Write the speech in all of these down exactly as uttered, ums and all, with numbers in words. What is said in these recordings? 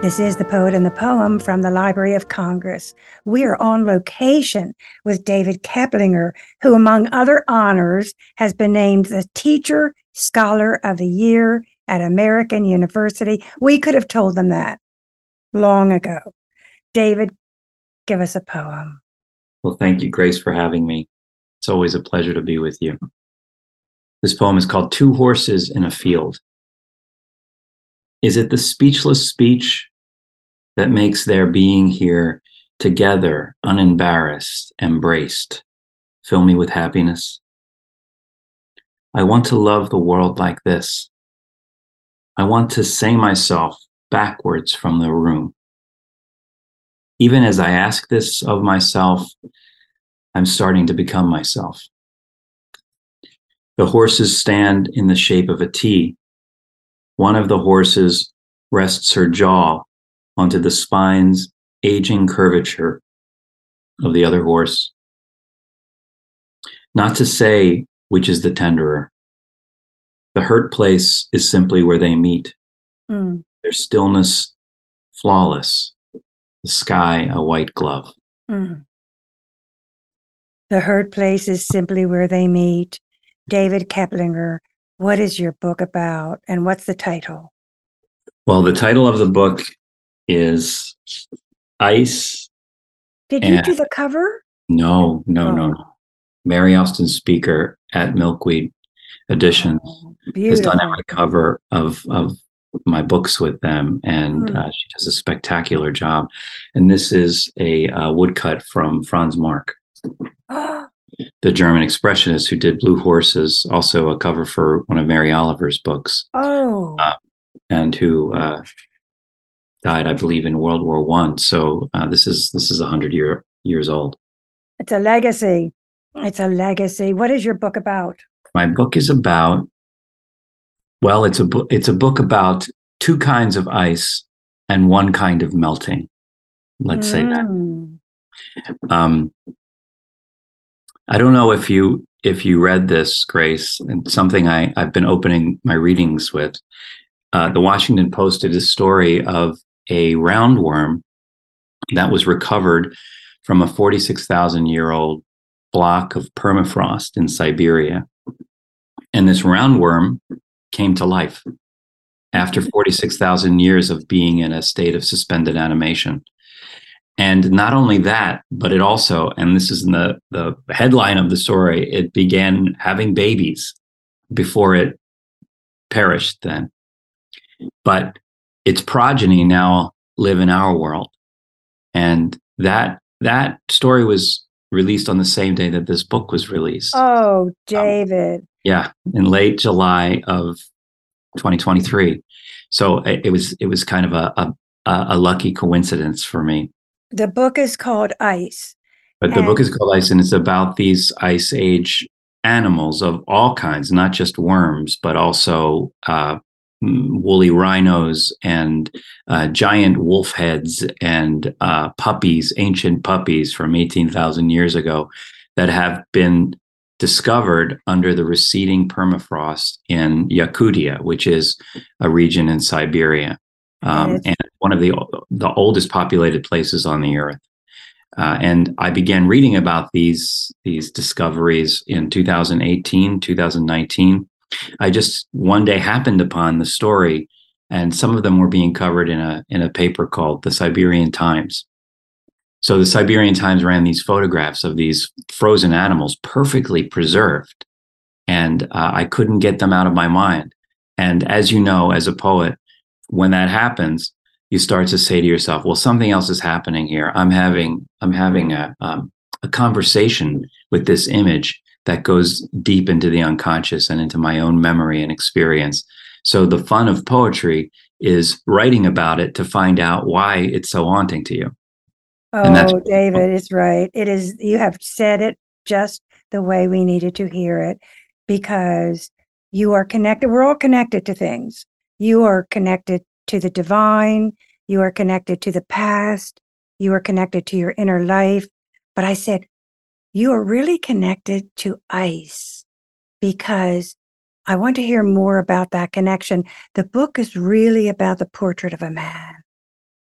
This is The Poet and the Poem from the Library of Congress. We are on location with David Keplinger, who, among other honors, has been named the Teacher Scholar of the Year at American University. We could have told them that long ago. David, give us a poem. Well, thank you, Grace, for having me. It's always a pleasure to be with you. This poem is called Two Horses in a Field. Is it the speechless speech that makes their being here together, unembarrassed, embraced, fill me with happiness? I want to love the world like this. I want to say myself backwards from the room. Even as I ask this of myself, I'm starting to become myself. The horses stand in the shape of a T. One of the horses rests her jaw onto the spine's aging curvature of the other horse. Not to say which is the tenderer. The hurt place is simply where they meet. Mm. Their stillness flawless. The sky a white glove. Mm. The hurt place is simply where they meet. David Keplinger, what is your book about and what's the title? Well, the title of the book is Ice. Did you do the cover? No, no, oh. no, no. Mary Austin Speaker at Milkweed Editions oh, has done every cover of, of my books with them, and mm. uh, she does a spectacular job. And this is a uh, woodcut from Franz Marc, the German expressionist who did Blue Horses, also a cover for one of Mary Oliver's books. Oh, uh, and who uh, died, I believe, in World War One. So uh, this is this is a hundred year years old. It's a legacy. It's a legacy. What is your book about? My book is about. Well, it's a book. It's a book about two kinds of ice and one kind of melting. Let's mm. say that. Um, I don't know if you if you read this, Grace, and something I I've been opening my readings with. Uh, the Washington Post did a story of a roundworm that was recovered from a forty-six thousand year old block of permafrost in Siberia. And this roundworm came to life after forty-six thousand years of being in a state of suspended animation. And not only that, but it also, and this is in the, the headline of the story, it began having babies before it perished then. But its progeny now live in our world. And that that story was released on the same day that this book was released. Oh, David. Um, yeah, in late July of twenty twenty-three. So it, it was it was kind of a, a a lucky coincidence for me. The book is called Ice. But the and- book is called Ice, and it's about these ice age animals of all kinds, not just worms, but also uh, woolly rhinos and uh, giant wolf heads and uh, puppies, ancient puppies from eighteen thousand years ago that have been discovered under the receding permafrost in Yakutia, which is a region in Siberia, um, and one of the the oldest populated places on the earth. Uh, and I began reading about these these discoveries in two thousand eighteen, two thousand nineteen. I just one day happened upon the story, and some of them were being covered in a in a paper called the Siberian Times. So the Siberian Times ran these photographs of these frozen animals, perfectly preserved, and uh, I couldn't get them out of my mind. And as you know, as a poet, when that happens, you start to say to yourself, "Well, something else is happening here. I'm having I'm having a um, a conversation with this image that goes deep into the unconscious and into my own memory and experience." So the fun of poetry is writing about it to find out why it's so haunting to you. Oh, and that's- David is right. It is. You have said it just the way we needed to hear it, because you are connected. We're all connected to things. You are connected to the divine. You are connected to the past. You are connected to your inner life. But I said, you are really connected to ice, because I want to hear more about that connection. The book is really about the portrait of a man.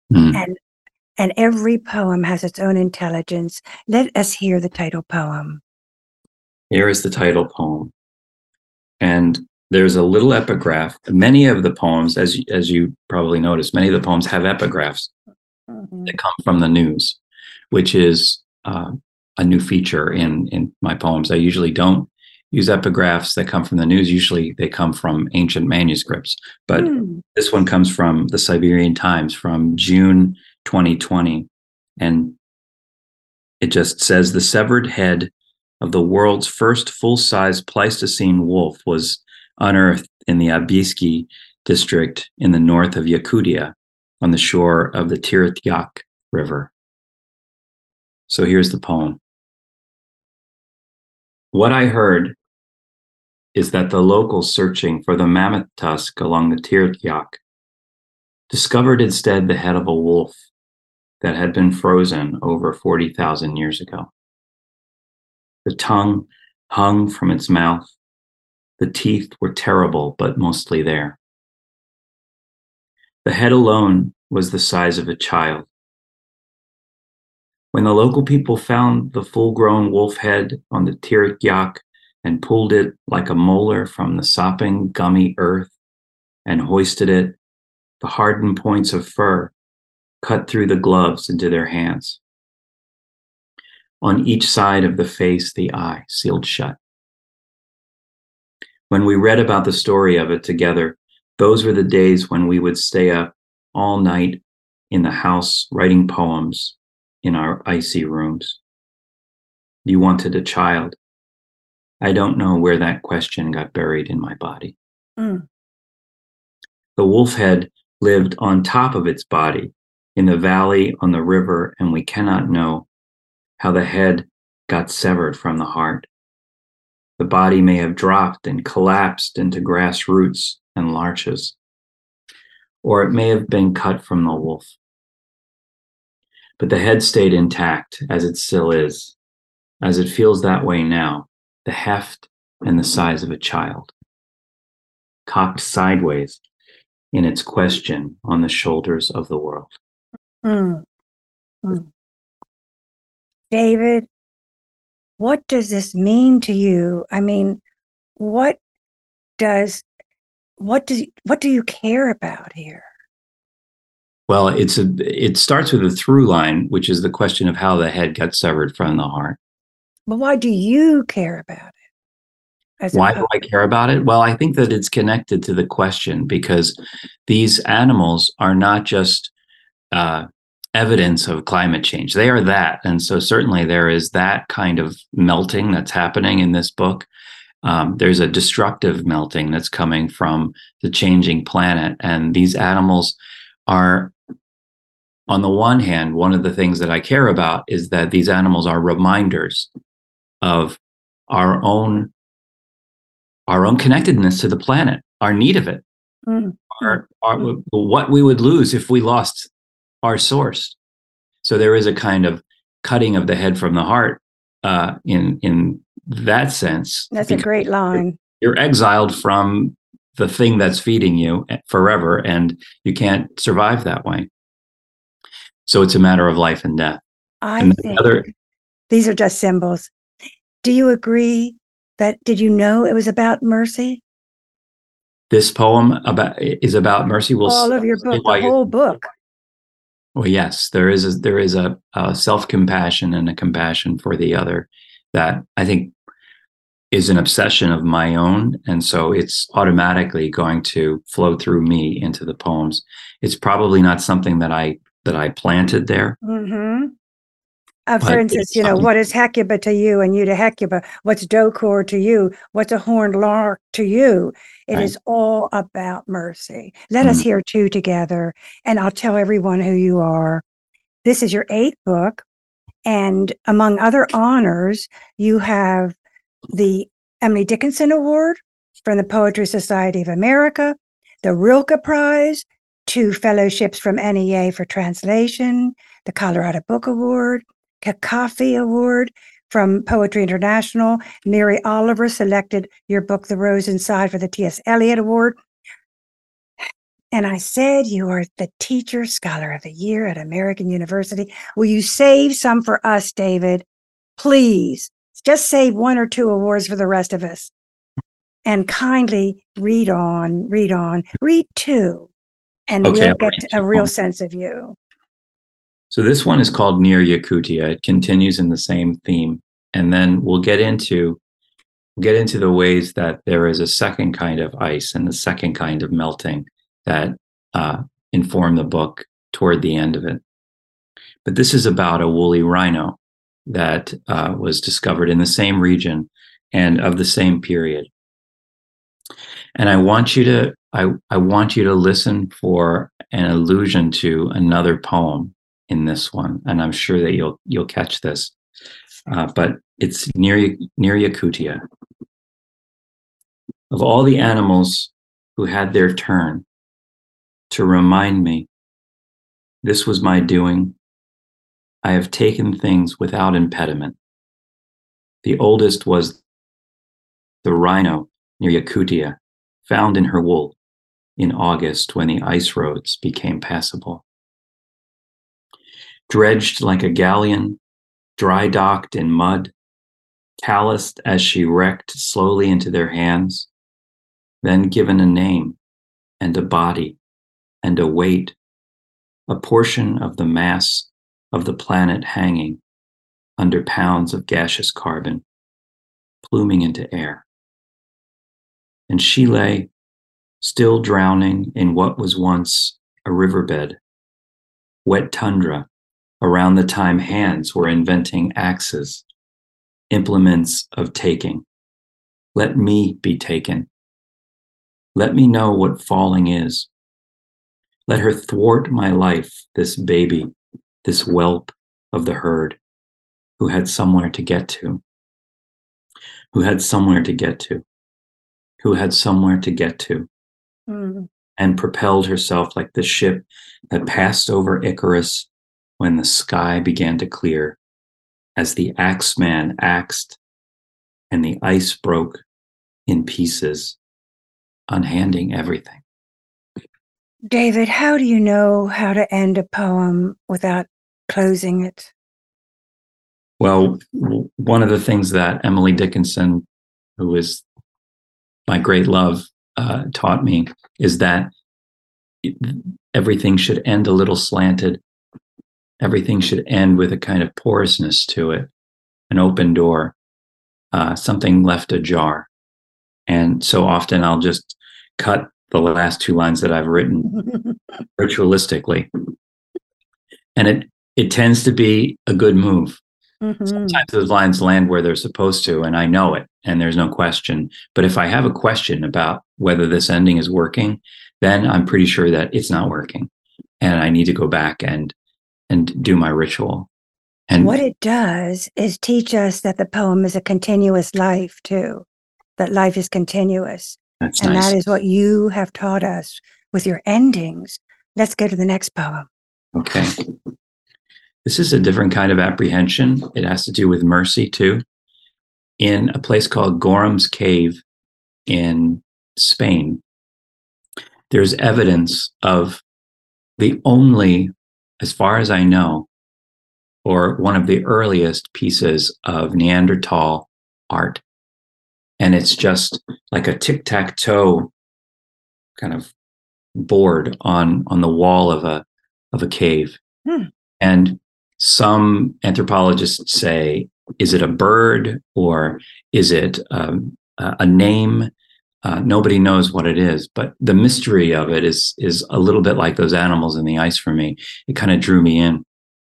Mm. And and every poem has its own intelligence. Let us hear the title poem. Here is the title poem. And there's a little epigraph. Many of the poems, as, as you probably noticed, many of the poems have epigraphs mm-hmm. that come from the news, which is uh, a new feature in, in my poems. I usually don't use epigraphs that come from the news. Usually they come from ancient manuscripts. But mm. this one comes from the Siberian Times from June twenty twenty. And it just says, the severed head of the world's first full-size Pleistocene wolf was unearthed in the Abiski district in the north of Yakutia on the shore of the Tirtyak River. So here's the poem. What I heard is that the locals searching for the mammoth tusk along the Tirtyak discovered instead the head of a wolf that had been frozen over forty thousand years ago. The tongue hung from its mouth. The teeth were terrible, but mostly there. The head alone was the size of a child. When the local people found the full-grown wolf head on the Tirtyak and pulled it like a molar from the sopping, gummy earth and hoisted it, the hardened points of fur cut through the gloves into their hands. On each side of the face, the eye sealed shut. When we read about the story of it together, those were the days when we would stay up all night in the house writing poems in our icy rooms. You wanted a child. I don't know where that question got buried in my body. Mm. The wolf head lived on top of its body in the valley on the river, and we cannot know how the head got severed from the heart. The body may have dropped and collapsed into grass roots and larches, or it may have been cut from the wolf. But the head stayed intact, as it still is, as it feels that way now, the heft and the size of a child, cocked sideways in its question on the shoulders of the world. Mm. Mm. David, what does this mean to you? I mean, what does what do what do you care about here? Well, it's a it starts with a through line, which is the question of how the head got severed from the heart. But why do you care about it? As why do I care about it? Well, I think that it's connected to the question, because these animals are not just uh, evidence of climate change. They are that. And so certainly there is that kind of melting that's happening in this book. Um, there's a destructive melting that's coming from the changing planet. And these animals are, on the one hand, one of the things that I care about is that these animals are reminders of our own, our own connectedness to the planet, our need of it, mm-hmm. our, our, what we would lose if we lost our source. So there is a kind of cutting of the head from the heart uh, in in that sense. That's a great line. You're, you're exiled from the thing that's feeding you forever, and you can't survive that way. So it's a matter of life and death. I and think other, these are just symbols. Do you agree that, did you know it was about mercy? This poem about is about mercy. We'll All of your book, the whole book. Well, yes, there is a, there is a, a self-compassion and a compassion for the other that I think is an obsession of my own. And so it's automatically going to flow through me into the poems. It's probably not something that I that I planted there. Mm-hmm. Uh, for instance, you know, what is Hecuba to you and you to Hecuba? What's Dokor to you? What's a horned lark to you? It right. is all about mercy. Let mm-hmm. us hear two together, and I'll tell everyone who you are. This is your eighth book, and among other honors, you have the Emily Dickinson Award from the Poetry Society of America, the Rilke Prize, two fellowships from N E A for translation, the Colorado Book Award, Kakafi Award from Poetry International. Mary Oliver selected your book, The Rose Inside, for the T S Eliot Award. And I said, you are the teacher scholar of the year at American University. Will you save some for us, David? Please, just save one or two awards for the rest of us. And kindly read on, read on, read two, and Okay, we'll get a real sense of you. So this one is called Near Yakutia. It continues in the same theme. And then we'll get into get into the ways that there is a second kind of ice and the second kind of melting that uh, inform the book toward the end of it. But this is about a woolly rhino that uh, was discovered in the same region and of the same period. And I want you to I, I want you to listen for an allusion to another poem in this one, and I'm sure that you'll you'll catch this. Uh, but it's near near Yakutia. Of all the animals who had their turn to remind me, this was my doing. I have taken things without impediment. The oldest was the rhino near Yakutia, found in her wool in August when the ice roads became passable. Dredged like a galleon, dry docked in mud, calloused as she wrecked slowly into their hands, then given a name and a body and a weight, a portion of the mass of the planet hanging under pounds of gaseous carbon, pluming into air. And she lay, still drowning in what was once a riverbed, wet tundra, around the time hands were inventing axes, implements of taking. Let me be taken. Let me know what falling is. Let her thwart my life, this baby, this whelp of the herd, who had somewhere to get to, who had somewhere to get to, who had somewhere to get to, mm. and propelled herself like the ship that passed over Icarus when the sky began to clear, as the axeman axed and the ice broke in pieces, unhanding everything. David, how do you know how to end a poem without closing it? Well, one of the things that Emily Dickinson, who is my great love, uh, taught me is that everything should end a little slanted. Everything should end with a kind of porousness to it, an open door, uh, something left ajar. And so often I'll just cut the last two lines that I've written ritualistically. And it it tends to be a good move. Mm-hmm. Sometimes those lines land where they're supposed to, and I know it, and there's no question. But if I have a question about whether this ending is working, then I'm pretty sure that it's not working. And I need to go back and and do my ritual. And what it does is teach us that the poem is a continuous life too, that life is continuous. That's and nice. That is what you have taught us with your endings. Let's go to the next poem. Okay. This is a different kind of apprehension. It has to do with mercy too. In a place called Gorham's Cave in Spain, there's evidence of the only, as far as I know, or one of the earliest pieces of Neanderthal art. And it's just like a tic-tac-toe kind of board on, on the wall of a of a cave. Hmm. And some anthropologists say, is it a bird or is it um, a name? Uh, nobody knows what it is, but the mystery of it is is a little bit like those animals in the ice for me. It kind of drew me in.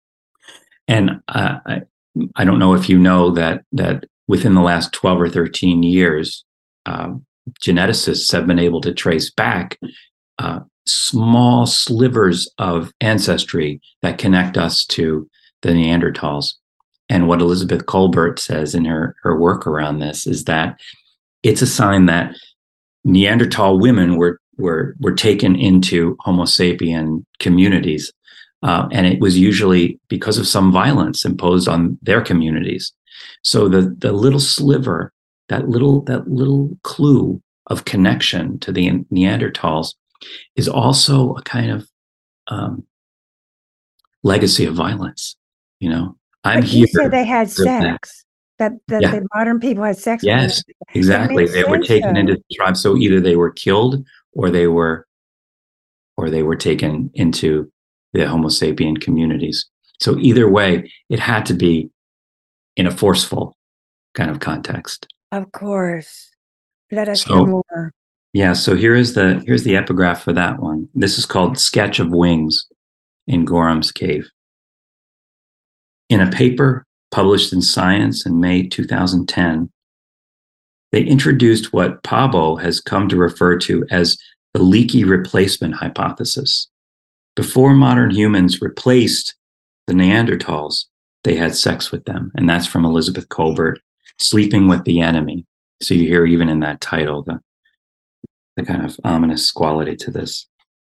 And uh, I, I don't know if you know that that within the last twelve or thirteen years, uh, geneticists have been able to trace back uh, small slivers of ancestry that connect us to the Neanderthals. And what Elizabeth Kolbert says in her, her work around this is that it's a sign that Neanderthal women were were were taken into Homo sapien communities. Uh, and it was usually because of some violence imposed on their communities. So the the little sliver, that little that little clue of connection to the Neanderthals is also a kind of um, legacy of violence. You know, I'm But you here. said they had for that. sex, that that Yeah. the modern people had sex with Yes, them. It exactly. makes They were sense, taken though. into the tribe. So either they were killed or they were or they were taken into the Homo sapien communities. So either way, it had to be in a forceful kind of context. Of course. Let us hear So more. yeah, so here is the here's the epigraph for that one. This is called Sketch of Wings in Gorham's Cave. In a paper published in Science in May two thousand ten, they introduced what Pabo has come to refer to as the leaky replacement hypothesis. Before modern humans replaced the Neanderthals, they had sex with them. And that's from Elizabeth Kolbert, Sleeping with the Enemy. So you hear even in that title, the, the kind of ominous quality to this.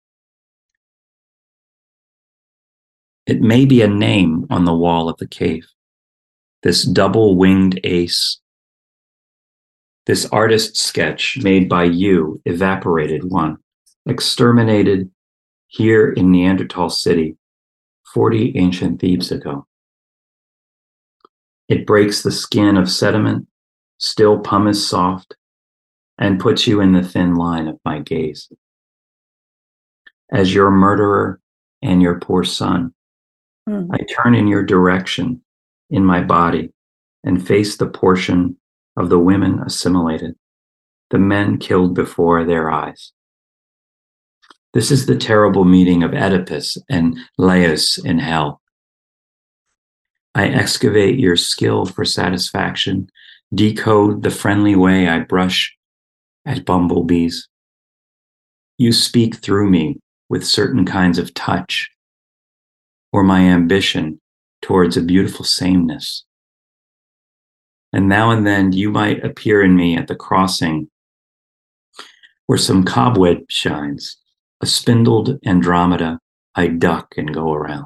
It may be a name on the wall of the cave. This double-winged ace, this artist sketch made by you, evaporated one, exterminated here in Neanderthal City, forty ancient Thebes ago. It breaks the skin of sediment, still pumice soft, and puts you in the thin line of my gaze. As your murderer and your poor son, Mm. I turn in your direction in my body and face the portion of the women assimilated, the men killed before their eyes. This is the terrible meeting of Oedipus and Laius in hell. I excavate your skill for satisfaction, decode the friendly way I brush at bumblebees. You speak through me with certain kinds of touch, or my ambition towards a beautiful sameness. And now and then you might appear in me at the crossing where some cobweb shines, a spindled Andromeda I duck and go around.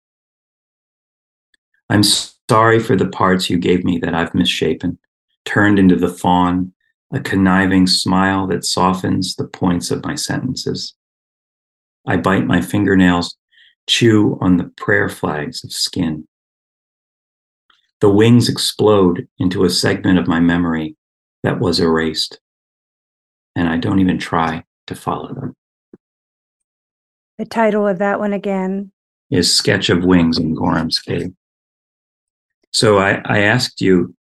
I'm sorry for the parts you gave me that I've misshapen, turned into the fawn, a conniving smile that softens the points of my sentences. I bite my fingernails, chew on the prayer flags of skin. The wings explode into a segment of my memory that was erased, and I don't even try to follow them. The title of that one again is Sketch of Wings in Gorham's Cave. So I, I asked you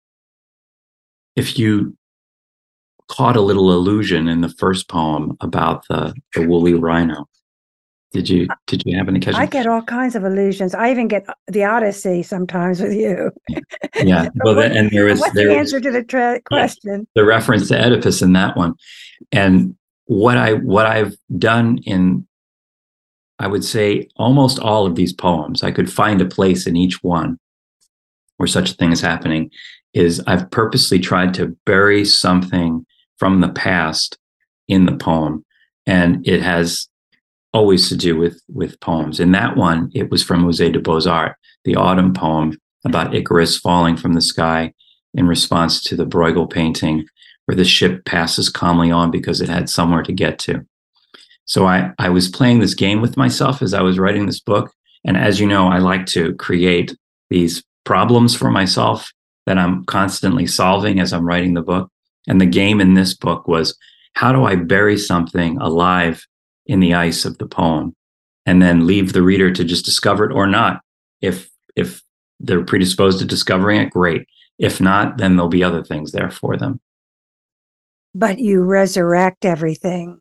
if you caught a little allusion in the first poem about the, the woolly rhino. Did you did you happen to catch it? I get all kinds of illusions. I even get the Odyssey sometimes with you. Yeah. Well, what, and there was what's there the was, answer to the tra- question? the reference to Oedipus in that one, and what I what I've done in, I would say, almost all of these poems, I could find a place in each one where such a thing is happening, is I've purposely tried to bury something from the past in the poem. And it has always to do with, with poems. In that one, it was from Musée de Beaux-Arts, the autumn poem about Icarus falling from the sky in response to the Bruegel painting, where the ship passes calmly on because it had somewhere to get to. So I, I was playing this game with myself as I was writing this book. And as you know, I like to create these problems for myself that I'm constantly solving as I'm writing the book. And the game in this book was, how do I bury something alive in the ice of the poem and then leave the reader to just discover it or not? If if they're predisposed to discovering it, great. If not, then there'll be other things there for them. But you resurrect everything.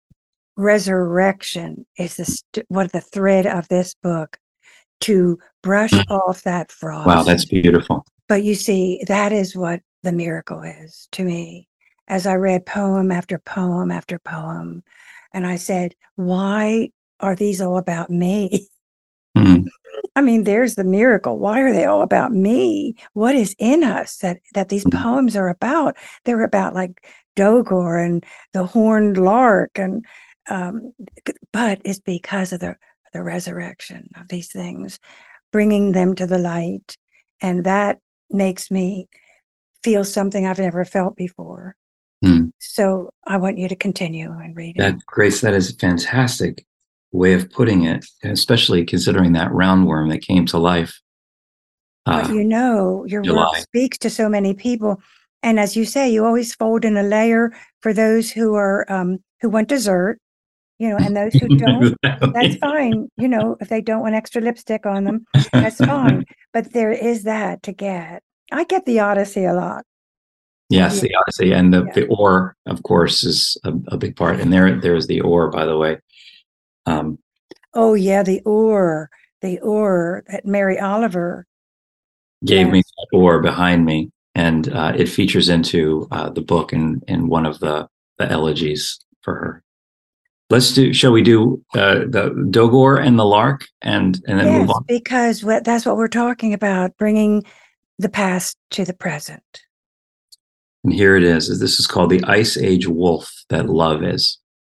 Resurrection is the st- what the thread of this book, to brush mm. off that frost. Wow, that's beautiful. But you see, that is what the miracle is to me. As I read poem after poem after poem, and I said, why are these all about me? Mm. I mean, there's the miracle. Why are they all about me? What is in us that, that these mm. poems are about? They're about like Dogor and the horned lark, and um, but it's because of the, the resurrection of these things, bringing them to the light. And that makes me feel something I've never felt before. Hmm. So I want you to continue and read it. That, Grace, that is a fantastic way of putting it, especially considering that roundworm that came to life. But Uh, you know, your work July. speaks to so many people. And as you say, you always fold in a layer for those who are um, who want dessert, you know, and those who don't, that's fine. You know, if they don't want extra lipstick on them, that's fine. But there is that to get. I get the Odyssey a lot. Yes, Yeah. the Odyssey, and the, Yeah. the ore, of course, is a, a big part. And there, there's the ore, by the way. Um, Oh yeah, the ore, the ore that Mary Oliver gave yes. me that ore behind me, and uh, it features into uh, the book in in one of the the elegies for her. Let's do. Shall we do uh, the Dogor and the Lark, and and then Yes, move on? because what, that's what we're talking about, bringing the past to the present. And here it is. This is called the Ice Age Wolf That Love Is.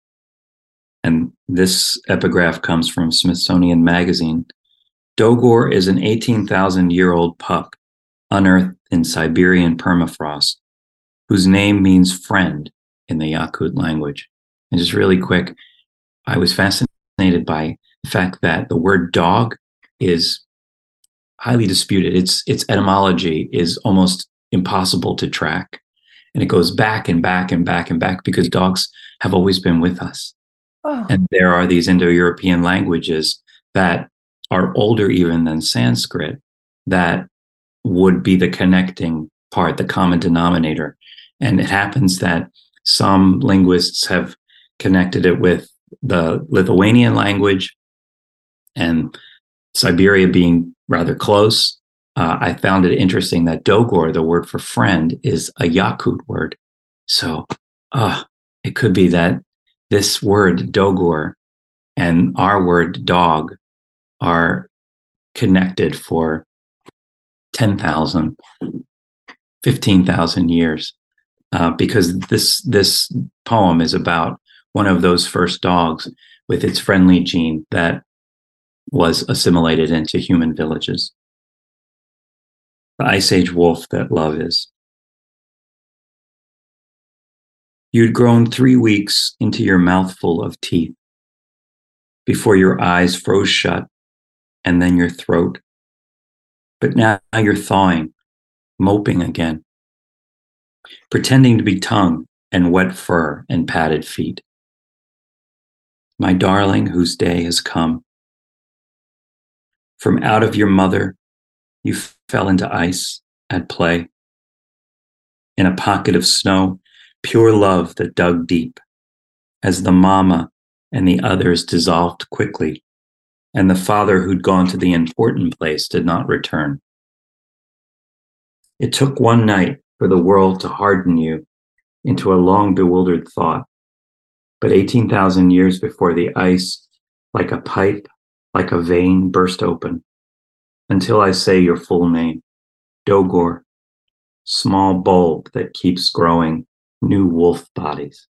And this epigraph comes from Smithsonian Magazine. Dogor is an eighteen thousand year old pup unearthed in Siberian permafrost, whose name means friend in the Yakut language. And just really quick, I was fascinated by the fact that the word dog is highly disputed. Its its etymology is almost impossible to track. And it goes back and back and back and back because dogs have always been with us. Oh. And there are these Indo-European languages that are older even than Sanskrit that would be the connecting part, the common denominator. And it happens that some linguists have connected it with the Lithuanian language, and Siberia being rather close. Uh, I found it interesting that Dogor, the word for friend, is a Yakut word. So uh, it could be that this word Dogor and our word dog are connected for ten thousand, fifteen thousand years, uh, because this this poem is about one of those first dogs with its friendly gene that was assimilated into human villages. The Ice Age wolf that love is. You'd grown three weeks into your mouthful of teeth before your eyes froze shut and then your throat. But now you're thawing, moping again, pretending to be tongue and wet fur and padded feet. My darling, whose day has come. From out of your mother, you fell into ice at play. In a pocket of snow, pure love that dug deep, as the mama and the others dissolved quickly, and the father who'd gone to the important place did not return. It took one night for the world to harden you into a long bewildered thought, but eighteen thousand years before the ice, like a pipe, like a vein, burst open, until I say your full name, Dogor, small bulb that keeps growing new wolf bodies.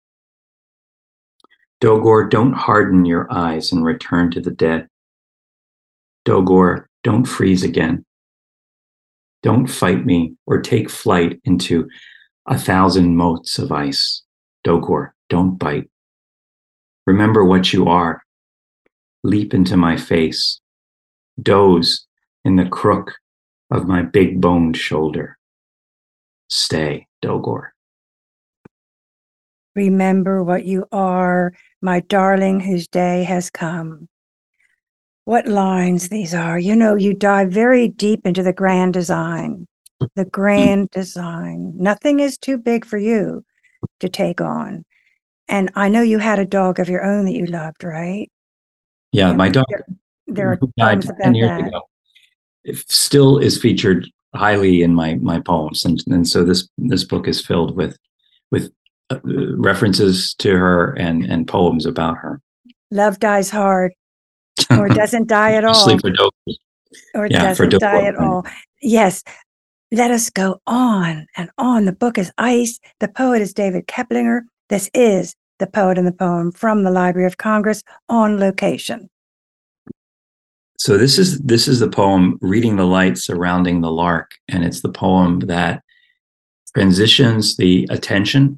Dogor, don't harden your eyes and return to the dead. Dogor, don't freeze again. Don't fight me or take flight into a thousand motes of ice. Dogor, don't bite. Remember what you are. Leap into my face. Doze in the crook of my big boned shoulder. Stay, Dogor. Remember what you are, my darling, whose day has come. What lines these are. You know, you dive very deep into the grand design, the grand design. Nothing is too big for you to take on. And I know you had a dog of your own that you loved, right? Yeah, And my dog, there, there are who died poems ten about years that. ago, it still is featured highly in my my poems, and and so this this book is filled with with uh, references to her and and poems about her. Love dies hard, or doesn't die at all, for Dogor. or Yeah, doesn't for die Dogor. at all. Yes. Let us go on and on. The book is Ice. The poet is David Keplinger. This is The Poet and the Poem from the Library of Congress on location. So this is this is the poem Reading the Light Surrounding the Lark, and it's the poem that transitions the attention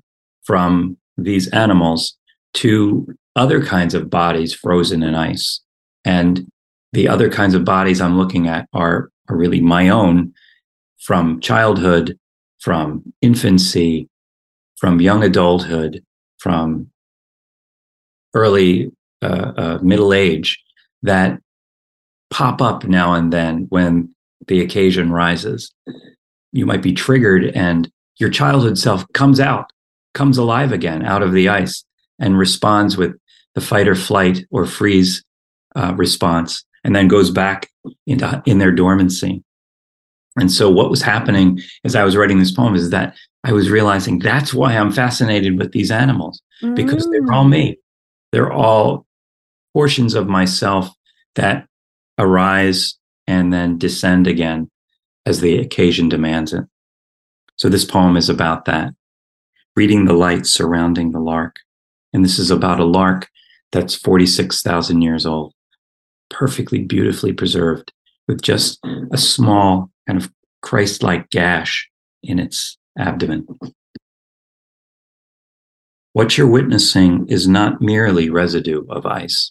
from these animals to other kinds of bodies frozen in ice. And the other kinds of bodies I'm looking at are, are really my own, from childhood, from infancy, from young adulthood, from early uh, uh, middle age, that pop up now and then when the occasion rises. You might be triggered and your childhood self comes out, comes alive again out of the ice and responds with the fight or flight or freeze uh, response, and then goes back into in their dormancy. And so what was happening as I was writing this poem is that I was realizing that's why I'm fascinated with these animals, because mm. they're all me. They're all portions of myself that arise and then descend again as the occasion demands it. So this poem is about that, reading the light surrounding the lark. And this is about a lark that's forty-six thousand years old, perfectly, beautifully preserved, with just a small kind of Christ-like gash in its abdomen. What you're witnessing is not merely residue of ice.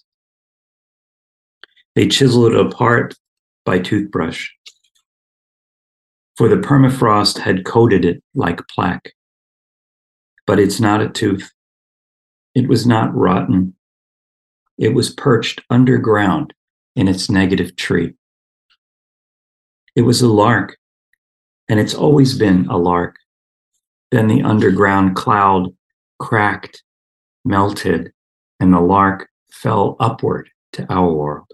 They chisel it apart by toothbrush, for the permafrost had coated it like plaque. But it's not a tooth. It was not rotten. It was perched underground in its negative tree. It was a lark, and it's always been a lark. Then the underground cloud cracked, melted, and the lark fell upward to our world.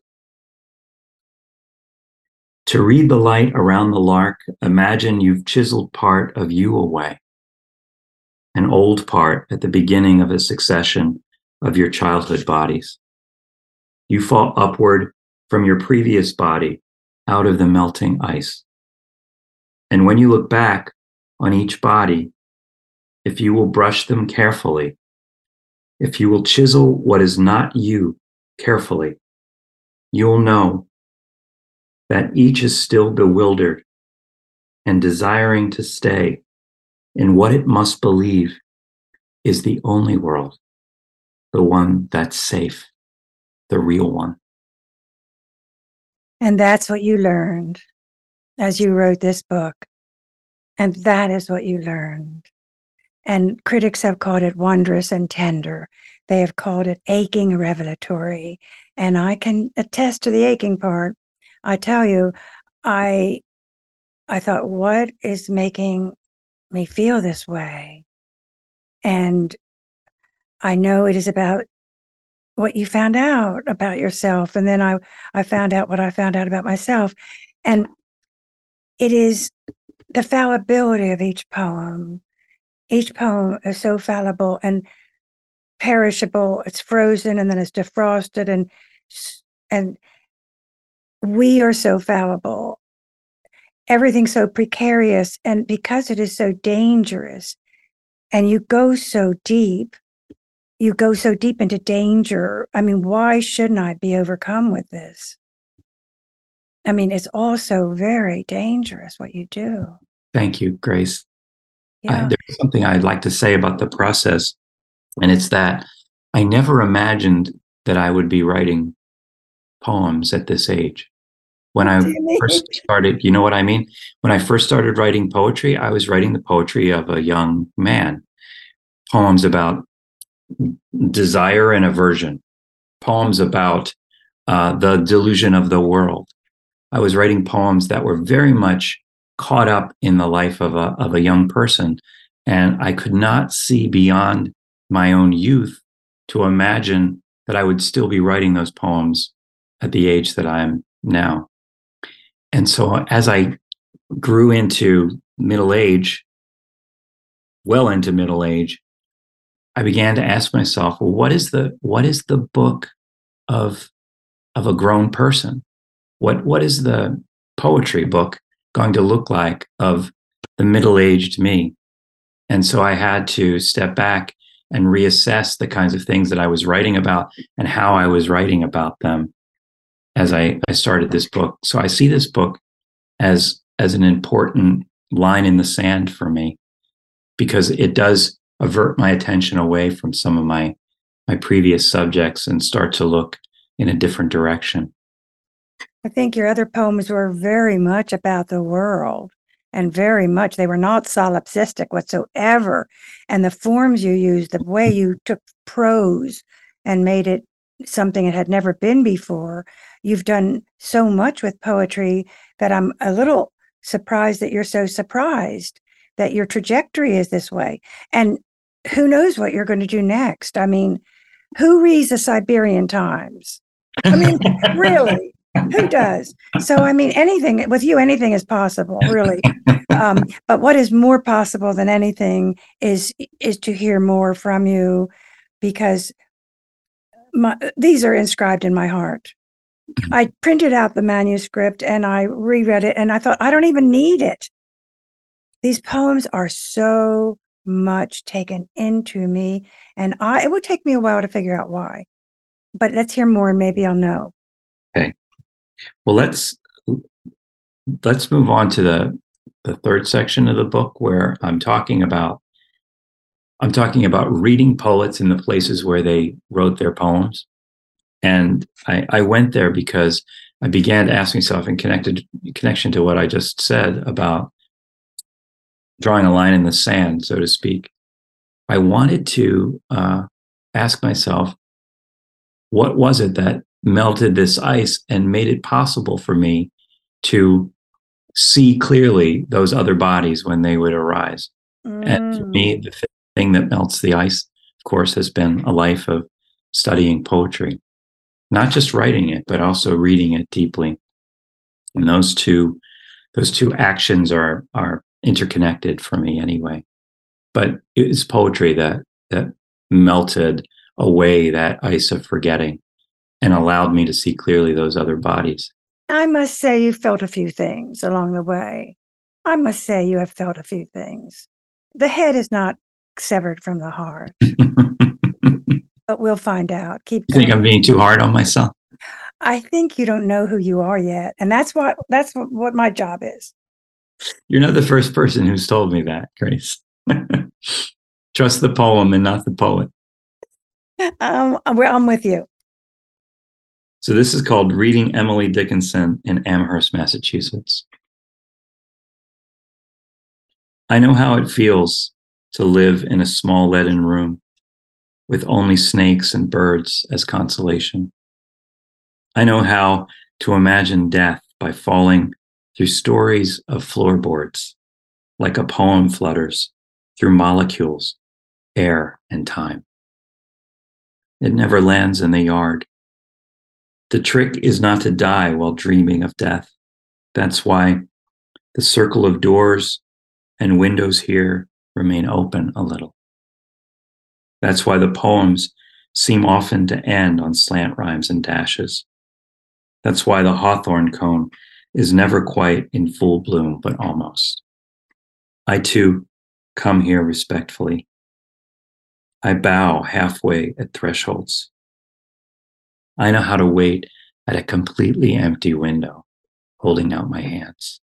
To read the light around the lark, imagine you've chiseled part of you away, an old part at the beginning of a succession of your childhood bodies. You fall upward from your previous body out of the melting ice. And when you look back on each body, if you will brush them carefully, if you will chisel what is not you carefully, you'll know that each is still bewildered and desiring to stay in what it must believe is the only world, the one that's safe, the real one. And that's what you learned as you wrote this book. And that is what you learned. And critics have called it wondrous and tender. They have called it aching revelatory. And I can attest to the aching part. I tell you, I I thought, what is making me feel this way? And I know it is about what you found out about yourself. And then I, I found out what I found out about myself. And it is the fallibility of each poem. Each poem is so fallible and perishable. It's frozen and then it's defrosted, and and we are so fallible. Everything's so precarious, and because it is so dangerous, and you go so deep, you go so deep into danger. I mean, why shouldn't I be overcome with this? I mean, it's also very dangerous what you do. Thank you, Grace. Yeah. Uh, there's something I'd like to say about the process, and it's that I never imagined that I would be writing poems at this age. When I first started, you know what I mean? When I first started writing poetry, I was writing the poetry of a young man. Poems about desire and aversion. Poems about uh, the delusion of the world. I was writing poems that were very much caught up in the life of a, of a young person. And I could not see beyond my own youth to imagine that I would still be writing those poems at the age that I am now. And so as I grew into middle age, well into middle age, I began to ask myself, well, what is the what is the book of of a grown person? What what is the poetry book going to look like of the middle-aged me? And so I had to step back and reassess the kinds of things that I was writing about and how I was writing about them as I, I started this book. So I see this book as as an important line in the sand for me, because it does avert my attention away from some of my my previous subjects and start to look in a different direction. I think your other poems were very much about the world, and very much, they were not solipsistic whatsoever. And the forms you used, the way you took prose and made it something it had never been before, you've done so much with poetry that I'm a little surprised that you're so surprised that your trajectory is this way. And who knows what you're going to do next? I mean, who reads the Siberian Times? I mean, really, who does? So, I mean, anything with you, anything is possible, really. Um, but what is more possible than anything is is to hear more from you, because my, these are inscribed in my heart. I printed out the manuscript and I reread it, and I thought, I don't even need it. These poems are so much taken into me, and I it would take me a while to figure out why. But let's hear more, and maybe I'll know. Okay. Well, let's let's move on to the the third section of the book, where I'm talking about I'm talking about reading poets in the places where they wrote their poems. And I, I went there because I began to ask myself, in connected connection to what I just said about drawing a line in the sand, so to speak, I wanted to uh, ask myself, what was it that melted this ice and made it possible for me to see clearly those other bodies when they would arise? Mm. And for me, the thing that melts the ice, of course, has been a life of studying poetry, not just writing it, but also reading it deeply. And those two, those two actions are are interconnected for me anyway. But it's poetry that that melted away that ice of forgetting and allowed me to see clearly those other bodies. I must say you felt a few things along the way. I must say you have felt a few things. The head is not severed from the heart. But we'll find out. Keep You think I'm being too hard on myself? I think you don't know who you are yet. And that's what that's what, what my job is. You're not the first person who's told me that, Grace. Trust the poem and not the poet. Um, I'm with you. So this is called Reading Emily Dickinson in Amherst, Massachusetts. I know how it feels to live in a small leaden room with only snakes and birds as consolation. I know how to imagine death by falling through stories of floorboards, like a poem flutters through molecules, air, and time. It never lands in the yard. The trick is not to die while dreaming of death. That's why the circle of doors and windows here remain open a little. That's why the poems seem often to end on slant rhymes and dashes. That's why the hawthorn cone is never quite in full bloom, but almost. I too come here respectfully. I bow halfway at thresholds. I know how to wait at a completely empty window, holding out my hands.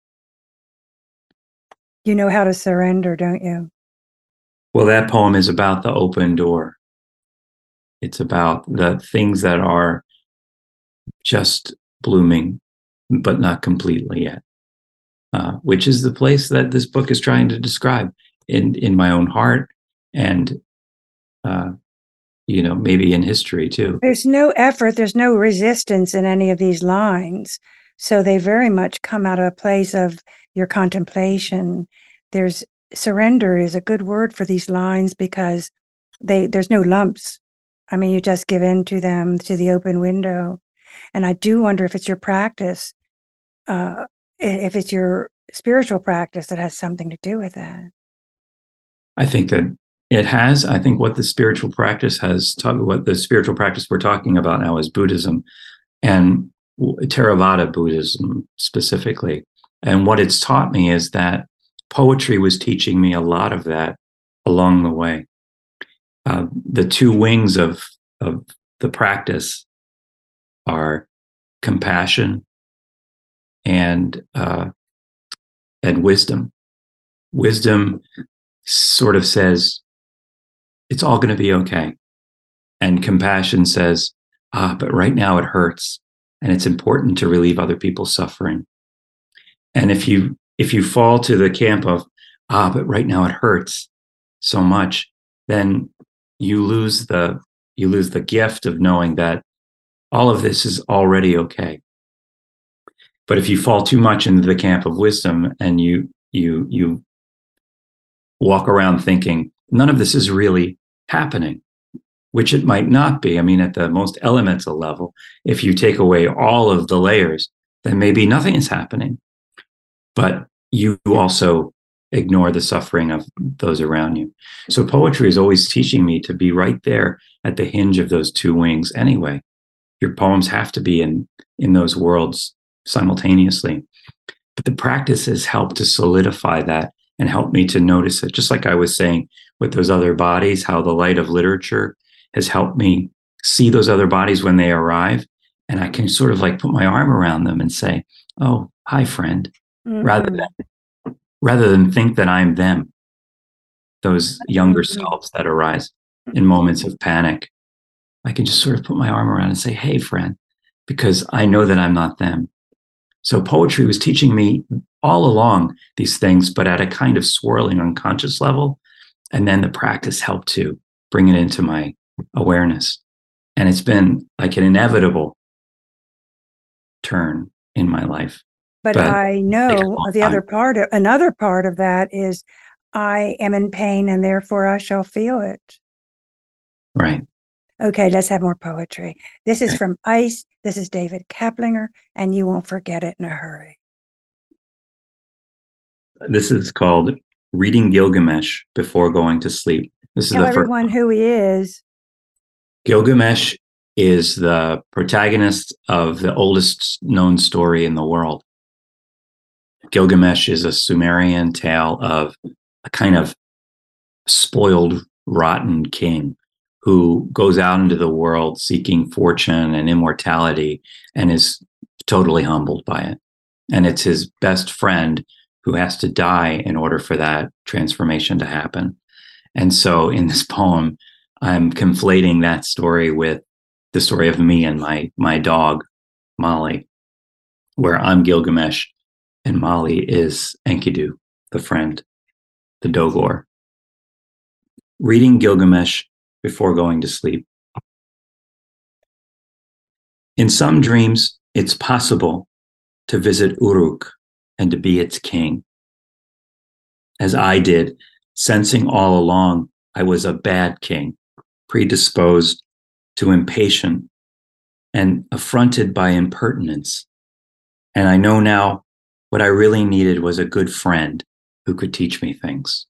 You know how to surrender, don't you? Well, that poem is about the open door. It's about the things that are just blooming, but not completely yet, uh, which is the place that this book is trying to describe in, in my own heart and, uh, you know, maybe in history too. There's no effort, there's no resistance in any of these lines. So they very much come out of a place of your contemplation. There's surrender is a good word for these lines because they there's no lumps. I mean, you just give in to them, to the open window. And I do wonder if it's your practice, uh, if it's your spiritual practice that has something to do with that. I think that it has. I think what the spiritual practice has taught, what the spiritual practice we're talking about now is Buddhism and Theravada Buddhism specifically. And what it's taught me is that poetry was teaching me a lot of that along the way. Uh, the two wings of, of the practice are compassion and uh, and wisdom. Wisdom sort of says, it's all going to be okay. And compassion says, ah, but right now it hurts. And it's important to relieve other people's suffering. And if you if you fall to the camp of, ah, but right now it hurts so much, then you lose the you lose the gift of knowing that all of this is already okay. But if you fall too much into the camp of wisdom and you you you walk around thinking none of this is really happening, which it might not be. I mean, at the most elemental level, if you take away all of the layers, then maybe nothing is happening. But you also ignore the suffering of those around you. So poetry is always teaching me to be right there at the hinge of those two wings anyway. Your poems have to be in, in those worlds simultaneously. But the practice has helped to solidify that and help me to notice it. Just like I was saying with those other bodies, how the light of literature has helped me see those other bodies when they arrive. And I can sort of like put my arm around them and say, oh, hi, friend. Mm-hmm. Rather than rather than think that I'm them, those younger mm-hmm. selves that arise in moments of panic, I can just sort of put my arm around and say, hey, friend, because I know that I'm not them. So poetry was teaching me all along these things, but at a kind of swirling unconscious level. And then the practice helped to bring it into my awareness. And it's been like an inevitable turn in my life. But, but I know the other part of another part of that is I am in pain and therefore I shall feel it. Right. Okay, let's have more poetry. This is from Ice. This is David Kaplinger, and you won't forget it in a hurry. This is called Reading Gilgamesh Before Going to Sleep. This is Tell the everyone first who he is. Gilgamesh is the protagonist of the oldest known story in the world. Gilgamesh is a Sumerian tale of a kind of spoiled, rotten king who goes out into the world seeking fortune and immortality and is totally humbled by it. And it's his best friend who has to die in order for that transformation to happen. And so in this poem, I'm conflating that story with the story of me and my, my dog, Molly, where I'm Gilgamesh and Molly is Enkidu, the friend, the Dogor. Reading Gilgamesh before going to sleep. In some dreams, it's possible to visit Uruk and to be its king. As I did, sensing all along I was a bad king, predisposed to impatient and affronted by impertinence. And I know now what I really needed was a good friend who could teach me things.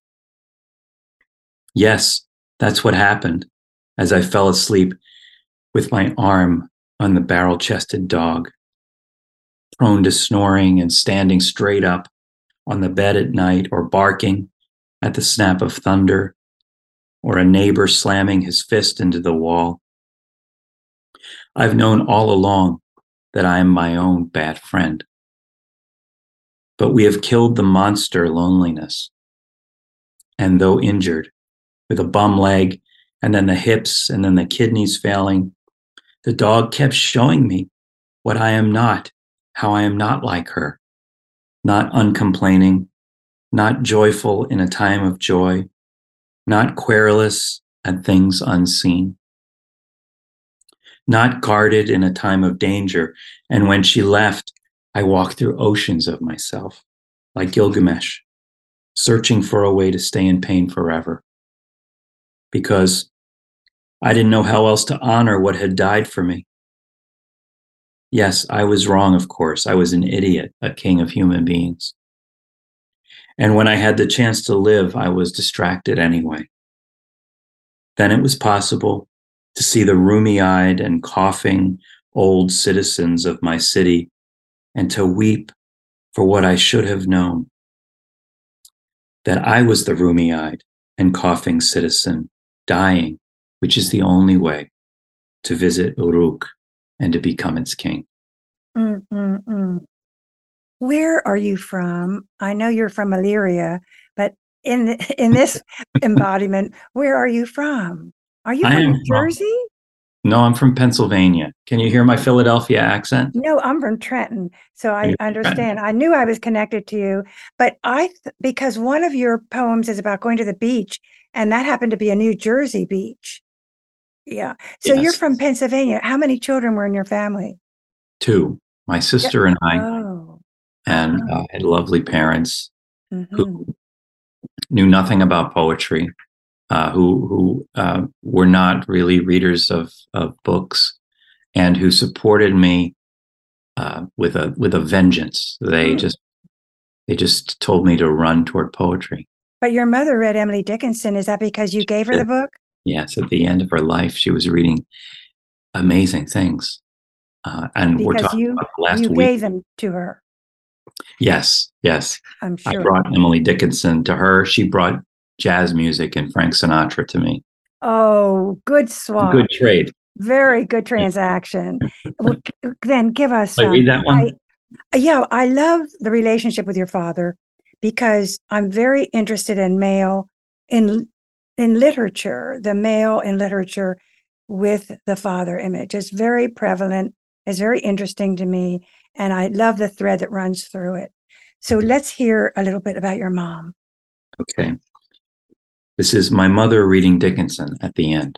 Yes, that's what happened as I fell asleep with my arm on the barrel-chested dog, prone to snoring and standing straight up on the bed at night, or barking at the snap of thunder, or a neighbor slamming his fist into the wall. I've known all along that I am my own bad friend. But we have killed the monster loneliness. And though injured, with a bum leg, and then the hips, and then the kidneys failing, the dog kept showing me what I am not, how I am not like her, not uncomplaining, not joyful in a time of joy, not querulous at things unseen, not guarded in a time of danger. And when she left, I walked through oceans of myself, like Gilgamesh, searching for a way to stay in pain forever. Because I didn't know how else to honor what had died for me. Yes, I was wrong, of course. I was an idiot, a king of human beings. And when I had the chance to live, I was distracted anyway. Then it was possible to see the rheumy-eyed and coughing old citizens of my city and to weep for what I should have known, that I was the rheumy-eyed and coughing citizen dying, which is the only way to visit Uruk and to become its king. Mm-mm-mm. Where are you from? I know you're from Illyria, but in the, in this embodiment, where are you from? Are you I from am New from, Jersey? no, I'm from Pennsylvania. Can you hear my Philadelphia accent? No, I'm from Trenton, so I You're from Trenton. understand. I knew I was connected to you, but I th- because one of your poems is about going to the beach, and that happened to be a New Jersey beach. Yeah. So you're Yes, from Pennsylvania. How many children were in your family? two. My Yeah. sister and I, Oh. and Uh-huh. uh, had lovely parents who Hmm. knew nothing about poetry, uh, who who uh, were not really readers of of books, and who supported me uh, with a with a vengeance. They Hmm. just they just told me to run toward poetry. But your mother read Emily Dickinson. Is that because you gave her the book? Yes, at the end of her life, she was reading amazing things, uh, and we're Because talking you about the last you week. gave them to her, Yes, yes. I'm I sure. brought Emily Dickinson to her. She brought jazz music and Frank Sinatra to me. Oh, good Good swap. trade. Very good transaction. Well, then give us I um read that I one. yeah, I love the relationship with your father because I'm very interested in male in in literature, the male in literature with the father image. It's very prevalent. It's very interesting to me. And I love the thread that runs through it. So let's hear a little bit about your mom. Okay. This is my mother reading Dickinson at the end.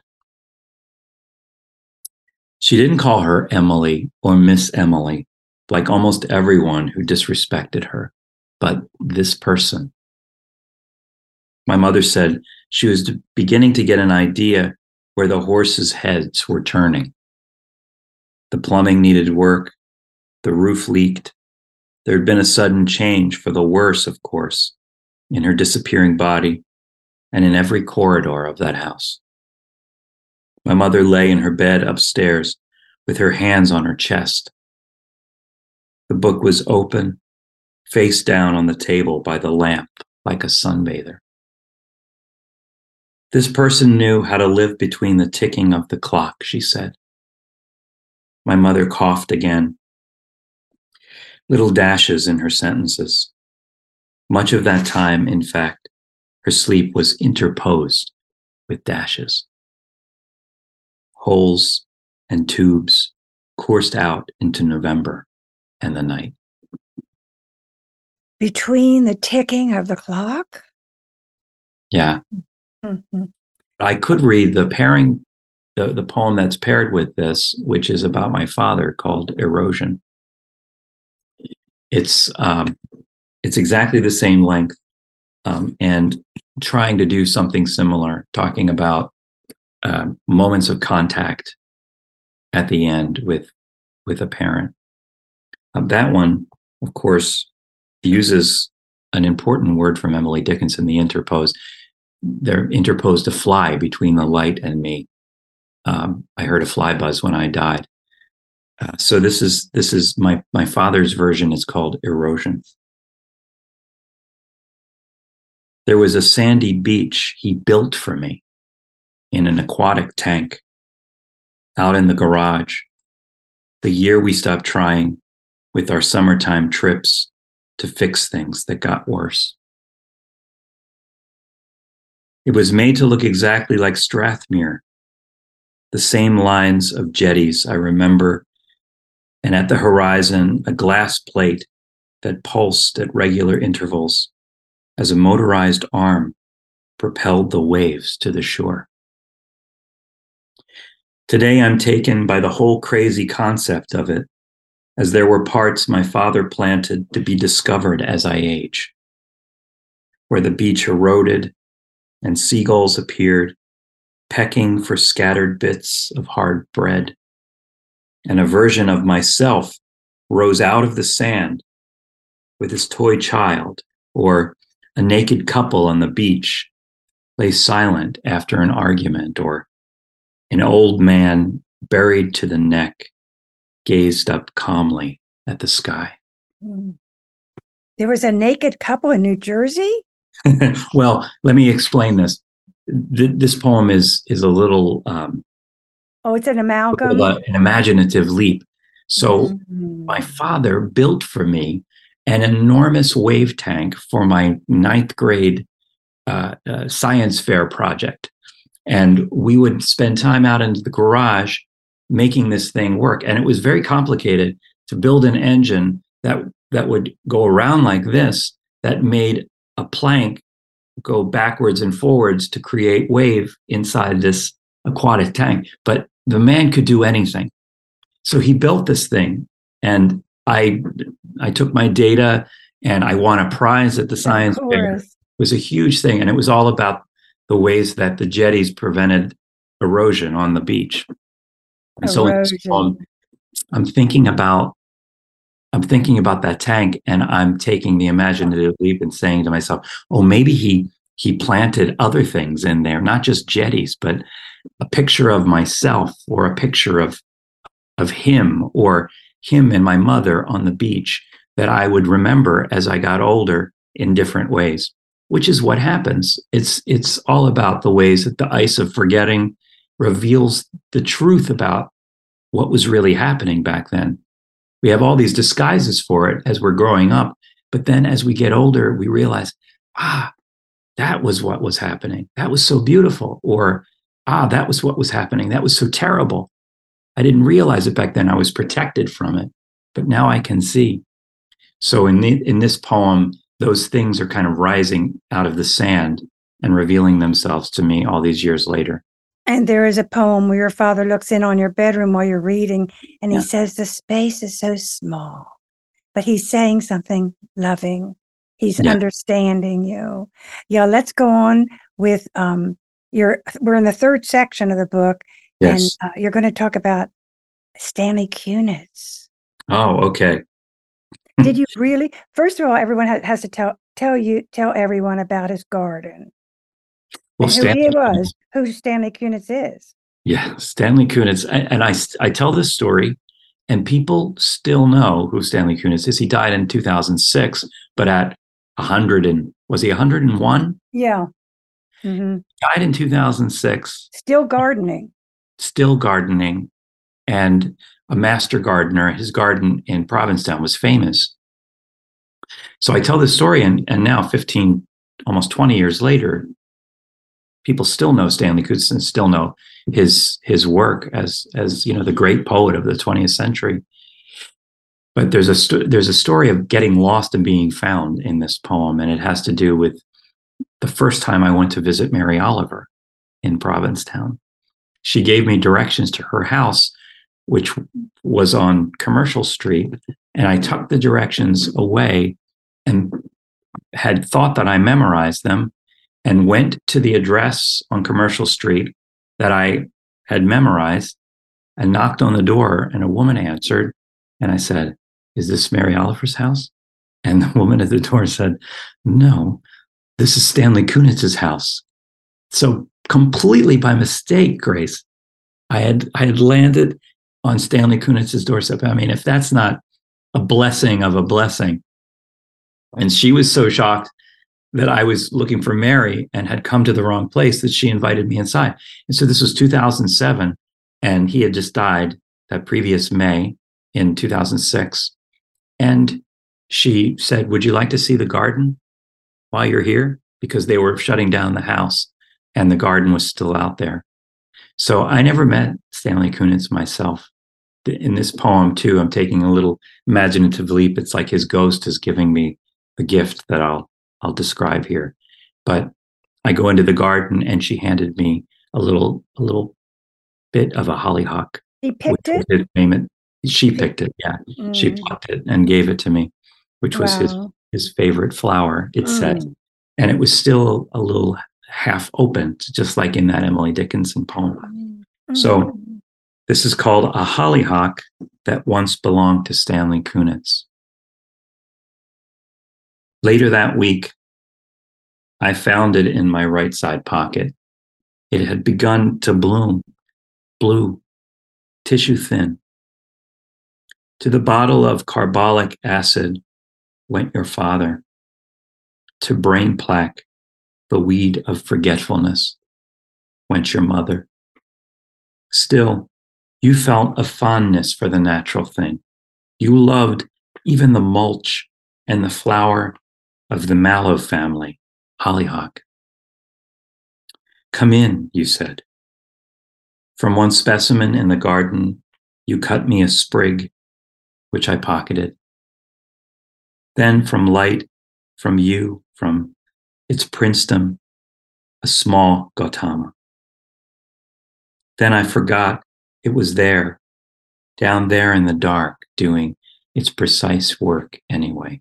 She didn't call her Emily or Miss Emily, like almost everyone who disrespected her, but this person. My mother said she was beginning to get an idea where the horses' heads were turning. The plumbing needed work, the roof leaked. There had been a sudden change for the worse, of course, in her disappearing body and in every corridor of that house. My mother lay in her bed upstairs with her hands on her chest. The book was open, face down on the table by the lamp like a sunbather. This person knew how to live between the ticking of the clock, she said. My mother coughed again. Little dashes in her sentences. Much of that time, in fact, her sleep was interposed with dashes. Holes and tubes coursed out into November and the night. Between the ticking of the clock? Yeah. Mm-hmm. I could read the pairing, the, the poem that's paired with this, which is about my father, called Erosion. It's um, it's exactly the same length, um, and trying to do something similar, talking about uh, moments of contact at the end with with a parent. Um, that one, of course, uses an important word from Emily Dickinson, the interpose. They're interposed a fly between the light and me. Um, I heard a fly buzz when I died. Uh, so this is this is my my father's version. Is called Erosion. There was a sandy beach he built for me in an aquatic tank out in the garage. The year we stopped trying with our summertime trips to fix things that got worse. It was made to look exactly like Strathmere, the same lines of jetties I remember, and at the horizon, a glass plate that pulsed at regular intervals as a motorized arm propelled the waves to the shore. Today, I'm taken by the whole crazy concept of it, as there were parts my father planted to be discovered as I age, where the beach eroded and seagulls appeared, pecking for scattered bits of hard bread, and a version of myself rose out of the sand with his toy child, or a naked couple on the beach lay silent after an argument, or an old man buried to the neck gazed up calmly at the sky. Mm. There was a naked couple in New Jersey? Well, let me explain this. Th- this poem is is a little um, Oh, it's an amalgam. an imaginative leap. So Mm-hmm. my father built for me an enormous wave tank for my ninth grade uh, uh, science fair project. And we would spend time out in the garage making this thing work. And it was very complicated to build an engine that, that would go around like this, that made a plank go backwards and forwards to create wave inside this aquatic tank. But the man could do anything. So he built this thing, and I I took my data and I won a prize at the science fair. It was a huge thing, and it was all about the ways that the jetties prevented erosion on the beach. And so in this poem, I'm thinking about I'm thinking about that tank, and I'm taking the imaginative leap and saying to myself, oh, maybe he he planted other things in there, not just jetties, but a picture of myself, or a picture of of him, or him and my mother on the beach, that I would remember as I got older in different ways, which is what happens. It's it's all about the ways that the ice of forgetting reveals the truth about what was really happening back then. We have all these disguises for it as we're growing up, but then as we get older, we realize, ah, that was what was happening. That was so beautiful. Or, ah, that was what was happening. That was so terrible. I didn't realize it back then. I was protected from it, but now I can see. So in the, in this poem, those things are kind of rising out of the sand and revealing themselves to me all these years later. And there is a poem where your father looks in on your bedroom while you're reading, and he Yeah. says, the space is so small, but he's saying something loving. He's Yeah. understanding you. Yeah, let's go on with um your, we're in the third section of the book, Yes. and uh, you're going to talk about Stanley Kunitz. Oh, okay. Did you really? First of all, everyone ha- has to tell tell you tell everyone about his garden. Well, And who Stanley, he was, who Stanley Kunitz is. yeah, Stanley Kunitz. And, and I, I tell this story, and people still know who Stanley Kunitz is. He died in two thousand six, but at one hundred and, was he one hundred and one? Yeah. Mm-hmm. Died in two thousand six. Still gardening. Still gardening, and a master gardener. His garden in Provincetown was famous. So I tell this story, and, and now fifteen, almost twenty years later, people still know Stanley Kunitz and still know his his work as as you know the great poet of the twentieth century. But there's a sto- there's a story of getting lost and being found in this poem, and it has to do with the first time I went to visit Mary Oliver in Provincetown. She gave me directions to her house, which was on Commercial Street, and I tucked the directions away and had thought that I memorized them, and went to the address on Commercial Street that I had memorized and knocked on the door, and a woman answered, and I said, "Is this Mary Oliver's house?" And the woman at the door said, "No, this is Stanley Kunitz's house." So completely by mistake, Grace, I had I had landed on Stanley Kunitz's doorstep. I mean, if that's not a blessing of a blessing. And she was so shocked that I was looking for Mary and had come to the wrong place that she invited me inside. And so this was two thousand seven, and he had just died that previous May in two thousand six. And she said, "Would you like to see the garden while you're here?" Because they were shutting down the house and the garden was still out there. So I never met Stanley Kunitz myself. In this poem, too, I'm taking a little imaginative leap. It's like his ghost is giving me the gift that I'll I'll describe here. But I go into the garden, and she handed me a little a little bit of a hollyhock. He picked it? His payment. She picked it, yeah. Mm. She plucked it and gave it to me, which was wow. his his favorite flower, it mm. said. And it was still a little half open, just like in that Emily Dickinson poem. Mm. So this is called A Hollyhock That Once Belonged to Stanley Kunitz. Later that week, I found it in my right side pocket. It had begun to bloom, blue, tissue thin. To the bottle of carbolic acid went your father. To brain plaque, the weed of forgetfulness, went your mother. Still, you felt a fondness for the natural thing. You loved even the mulch and the flower of the mallow family, hollyhock. Come in, you said. From one specimen in the garden, you cut me a sprig, which I pocketed. Then from light, from you, from its princedom, a small Gautama. Then I forgot it was there, down there in the dark, doing its precise work anyway.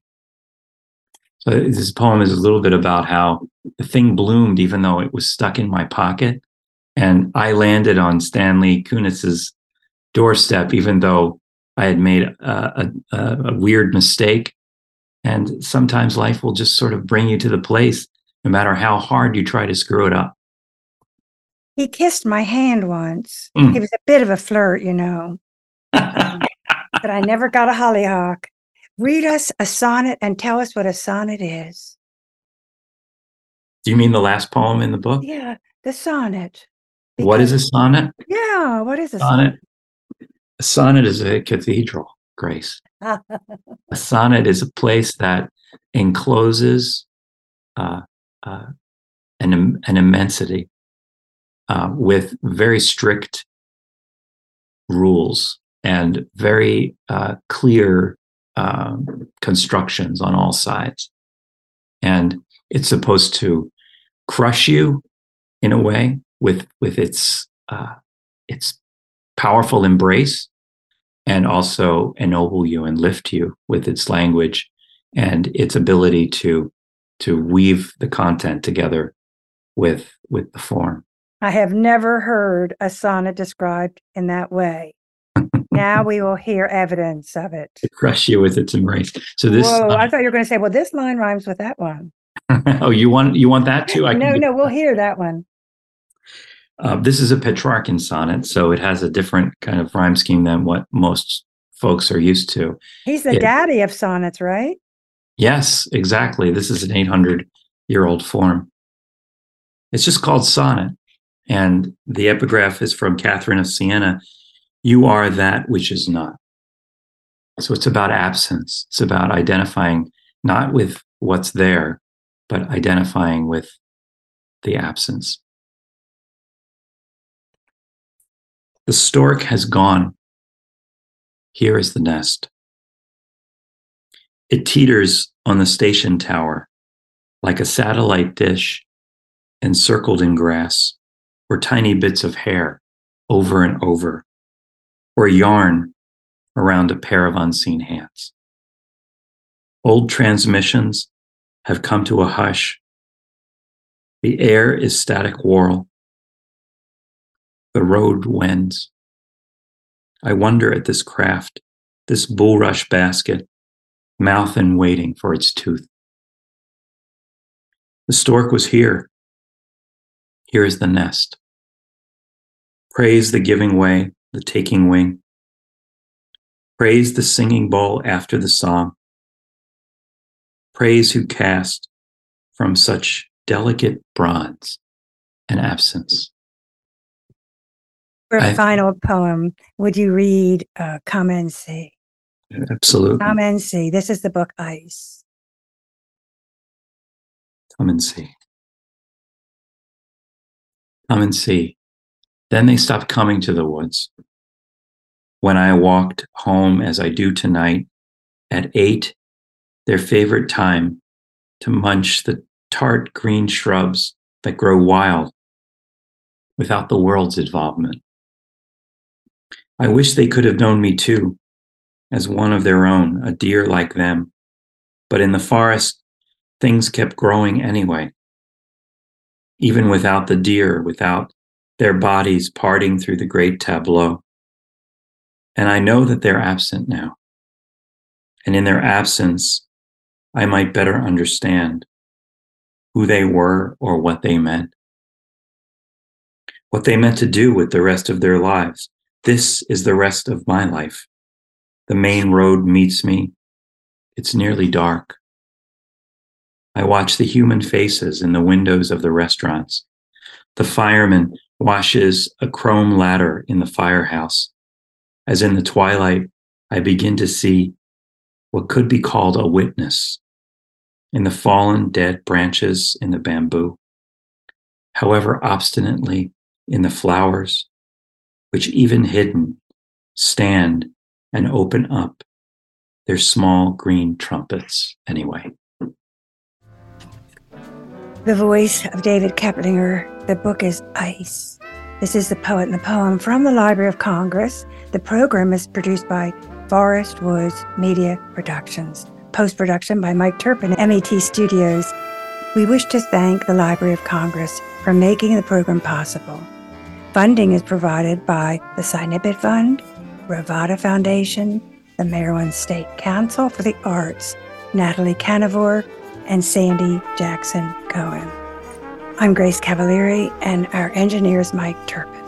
So this poem is a little bit about how the thing bloomed even though it was stuck in my pocket. And I landed on Stanley Kunitz's doorstep, even though I had made a, a, a weird mistake. And sometimes life will just sort of bring you to the place, no matter how hard you try to screw it up. He kissed my hand once. Mm. He was a bit of a flirt, you know. Um, but I never got a hollyhock. Read us a sonnet and tell us what a sonnet is. Do you mean the last poem in the book? Yeah, the sonnet. Because, what is a sonnet? Yeah, what is a sonnet? sonnet? A sonnet is a cathedral, Grace. A sonnet is a place that encloses uh, uh, an, an immensity uh, with very strict rules and very uh, clear uh, constructions on all sides. And it's supposed to crush you in a way with with its uh, its powerful embrace, and also ennoble you and lift you with its language and its ability to to weave the content together with with the form. I have never heard a sonnet described in that way. Now we will hear evidence of it. To crush you with its embrace. So this. Whoa! Uh, I thought you were going to say, "Well, this line rhymes with that one." Oh, you want you want that too? I no, can no, we'll hear that one. Uh, this is a Petrarchan sonnet, so it has a different kind of rhyme scheme than what most folks are used to. He's the it, daddy of sonnets, right? Yes, exactly. This is an eight hundred year old form. It's just called sonnet. And the epigraph is from Catherine of Siena. You are that which is not. So it's about absence. It's about identifying not with what's there, but identifying with the absence. The stork has gone. Here is the nest. It teeters on the station tower like a satellite dish encircled in grass, or tiny bits of hair over and over, or yarn around a pair of unseen hands. Old transmissions have come to a hush. The air is static whirl. The road wends. I wonder at this craft, this bulrush basket, mouth and waiting for its tooth. The stork was here. Here is the nest. Praise the giving way, the taking wing. Praise the singing bowl after the song. Praise who cast from such delicate bronze an absence. For a I, final poem, would you read uh, Come and See? Absolutely. Come and See. This is the book Ice. Come and see. Come and see. Then they stopped coming to the woods. When I walked home as I do tonight, at eight, their favorite time to munch the tart green shrubs that grow wild without the world's involvement. I wish they could have known me too, as one of their own, a deer like them. But in the forest, things kept growing anyway. Even without the deer, without their bodies parting through the great tableau. And I know that they're absent now. And in their absence, I might better understand who they were or what they meant. What they meant to do with the rest of their lives. This is the rest of my life. The main road meets me. It's nearly dark. I watch the human faces in the windows of the restaurants. The fireman washes a chrome ladder in the firehouse. As in the twilight, I begin to see what could be called a witness in the fallen dead branches in the bamboo. however obstinately, in the flowers, which even hidden stand and open up their small green trumpets anyway. The voice of David Keplinger. The book is Ice. This is The Poet and the Poem from the Library of Congress. The program is produced by Forest Woods Media Productions. Post-production by Mike Turpin, M E T Studios. We wish to thank the Library of Congress for making the program possible. Funding is provided by the Sinipit Fund, Ravada Foundation, the Maryland State Council for the Arts, Natalie Canavore, and Sandy Jackson Cohen. I'm Grace Cavalieri, and our engineer is Mike Turpin.